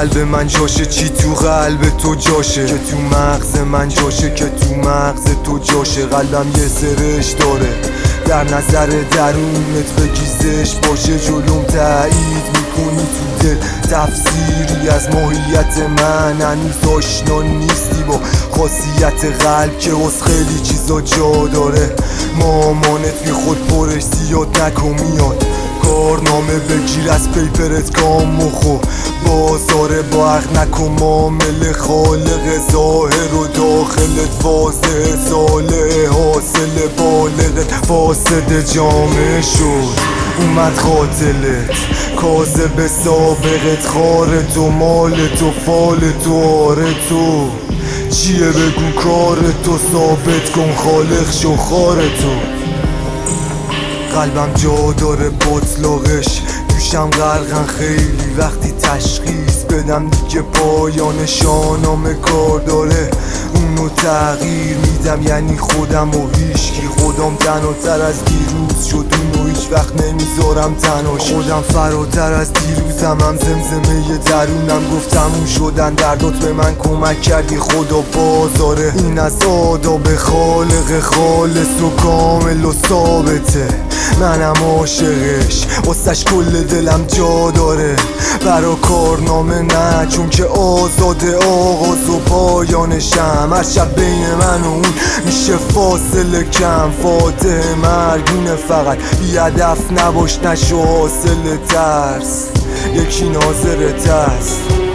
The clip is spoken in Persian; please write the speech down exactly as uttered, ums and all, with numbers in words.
قلب من جاشه، چی تو قلب تو جاشه، که تو مغز من جاشه، که تو مغز تو جاشه. قلبم یه سرش داره، در نظر درونت بگیزش باشه، جلوم تایید میکنی تو دل تفسیری از ماهیت من. هنوز آشنا نیستی با خاصیت قلب که از خیلی چیزا جا داره. مامانت بی خود پرش زیاد نکن میاد، کارنامه بگیر از پیپرت کام مخو، بازاره با حق نکن معامله، خالق ظاهر و داخلت واضح، ساله حاصل بالغت فاسد جامعه شد. اومد قاتلت کاذب سابقت، خار تو مال تو فال تو آره تو چیه بگو کار تو، ثابت کن خالق شو خار تو. قلبم جا داره باطلاقش، دوشم غرقن خیلی وقتی تشخیص بدم دیگه پایان شاهنامه کار داره. اونو تغییر میدم یعنی خودم و هیچکی، خودم تنهاتر از دیروز شد، اونو هیچ وقت نمیذارم تنهاش. خودم فراتر از دیروزم، هم زمزمه درونم گفتم اون شدن دردات به من کمک کردی خدا بازاره. این از آداب خالق خالص و کامل و ثابته، منم عاشقش واسش کل دلم جا داره. برا کارنامه نه چون که آزاده، آغاز و پایانشم، هر شب بین من و اون میشه فاصله کم. فاتح مرگونه فقط بی هدف نباش، نشو حاصل ترس، یکی ناظرت هست.